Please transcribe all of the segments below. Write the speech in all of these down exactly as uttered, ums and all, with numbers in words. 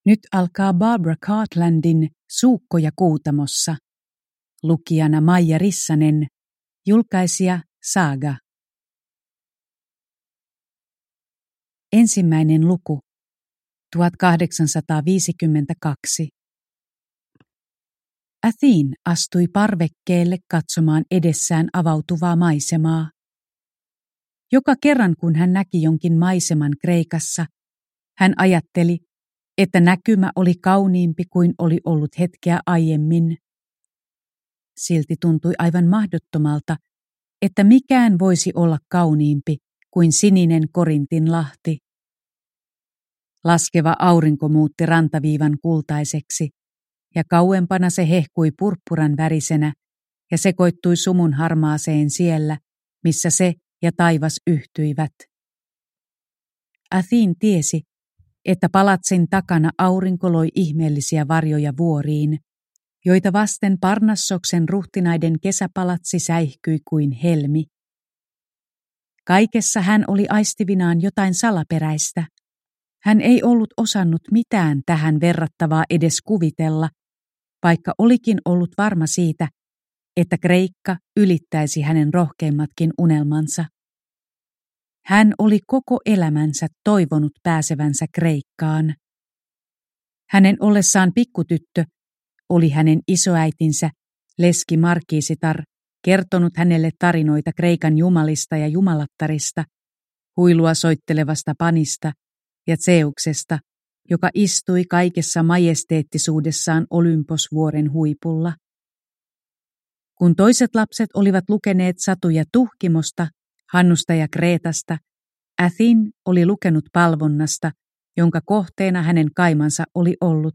Nyt alkaa Barbara Cartlandin Suukkoja Kuutamossa. Lukijana Maija Rissanen, julkaisija Saga. Ensimmäinen luku, tuhatkahdeksansataaviisikymmentäkaksi. Athene astui parvekkeelle katsomaan edessään avautuvaa maisemaa. Joka kerran kun hän näki jonkin maiseman Kreikassa, hän ajatteli, että näkymä oli kauniimpi kuin oli ollut hetkeä aiemmin. Silti tuntui aivan mahdottomalta, että mikään voisi olla kauniimpi kuin sininen Korintinlahti. Laskeva aurinko muutti rantaviivan kultaiseksi, ja kauempana se hehkui purppuran värisenä ja sekoittui sumun harmaaseen siellä, missä se ja taivas yhtyivät. Athene tiesi, että palatsin takana aurinko loi ihmeellisiä varjoja vuoriin, joita vasten Parnassoksen ruhtinaiden kesäpalatsi säihkyi kuin helmi. Kaikessa hän oli aistivinaan jotain salaperäistä. Hän ei ollut osannut mitään tähän verrattavaa edes kuvitella, vaikka olikin ollut varma siitä, että Kreikka ylittäisi hänen rohkeimmatkin unelmansa. Hän oli koko elämänsä toivonut pääsevänsä Kreikkaan. Hänen ollessaan pikkutyttö oli hänen isoäitinsä, leski Markiisitar, kertonut hänelle tarinoita Kreikan jumalista ja jumalattarista, huilua soittelevasta Panista ja Zeuksesta, joka istui kaikessa majesteettisuudessaan Olymposvuoren huipulla. Kun toiset lapset olivat lukeneet satuja Tuhkimosta, Hannusta ja Kreetasta, Athene oli lukenut Palvonnasta, jonka kohteena hänen kaimansa oli ollut.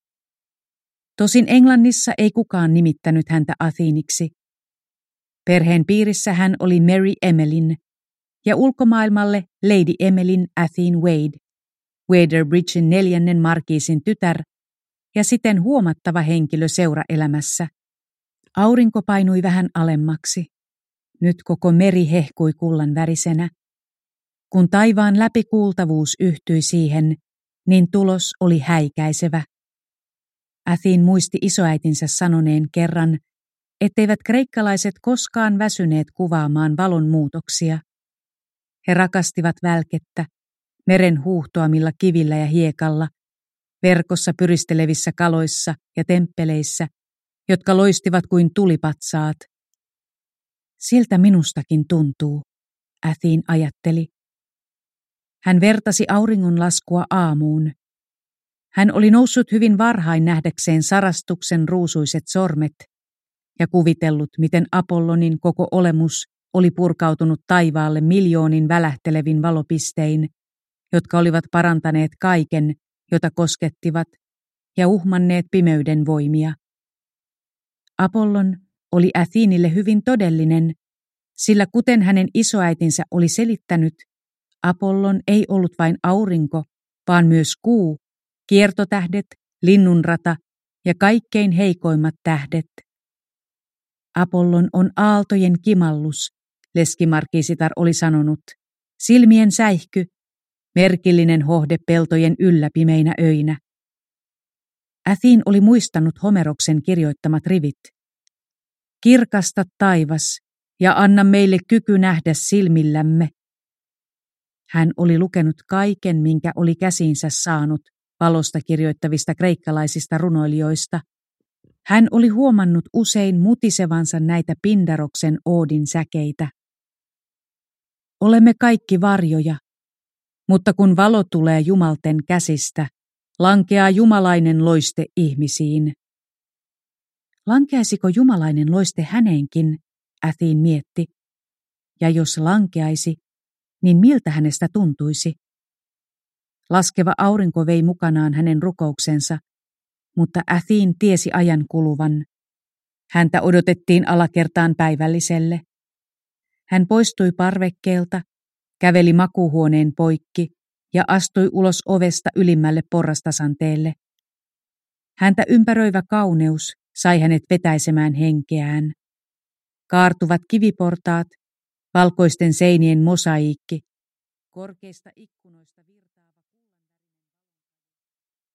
Tosin Englannissa ei kukaan nimittänyt häntä Atheniksi. Perheen piirissä hän oli Mary Emmeline ja ulkomaailmalle Lady Emmeline Athene Wade, Waderbridgen neljännen markiisin tytär ja siten huomattava henkilö seuraelämässä. Aurinko painui vähän alemmaksi. Nyt koko meri hehkui kullan värisenä. Kun taivaan läpikuultavuus yhtyi siihen, niin tulos oli häikäisevä. Athene muisti isoäitinsä sanoneen kerran, etteivät kreikkalaiset koskaan väsyneet kuvaamaan valon muutoksia. He rakastivat välkettä, meren huuhtoamilla kivillä ja hiekalla, verkossa pyristelevissä kaloissa ja temppeleissä, jotka loistivat kuin tulipatsaat. Siltä minustakin tuntuu, Athene ajatteli. Hän vertasi auringonlaskua aamuun. Hän oli noussut hyvin varhain nähdäkseen sarastuksen ruusuiset sormet ja kuvitellut, miten Apollonin koko olemus oli purkautunut taivaalle miljoonin välähtelevin valopistein, jotka olivat parantaneet kaiken, jota koskettivat, ja uhmanneet pimeyden voimia. Apollon oli Athenille hyvin todellinen, sillä kuten hänen isoäitinsä oli selittänyt, Apollon ei ollut vain aurinko, vaan myös kuu, kiertotähdet, linnunrata ja kaikkein heikoimmat tähdet. Apollon on aaltojen kimallus, leski Markiisitar oli sanonut, silmien säihky, merkillinen hohde peltojen yllä pimeinä öinä. Athene oli muistanut Homeroksen kirjoittamat rivit. Kirkasta taivas ja anna meille kyky nähdä silmillämme. Hän oli lukenut kaiken, minkä oli käsiinsä saanut valosta kirjoittavista kreikkalaisista runoilijoista. Hän oli huomannut usein mutisevansa näitä Pindaroksen oodin säkeitä. Olemme kaikki varjoja, mutta kun valo tulee jumalten käsistä, lankeaa jumalainen loiste ihmisiin. Lankeaisiko jumalainen loiste häneenkin, Athene mietti. Ja jos lankeaisi, niin miltä hänestä tuntuisi? Laskeva aurinko vei mukanaan hänen rukouksensa, mutta Athene tiesi ajan kuluvan. Häntä odotettiin alakertaan päivälliselle. Hän poistui parvekkeelta, käveli makuuhuoneen poikki ja astui ulos ovesta ylimmälle porrastasanteelle. Häntä ympäröivä kauneus sai hänet vetäisemään henkeään. Kaartuvat kiviportaat, valkoisten seinien mosaiikki, korkeista ikkunoista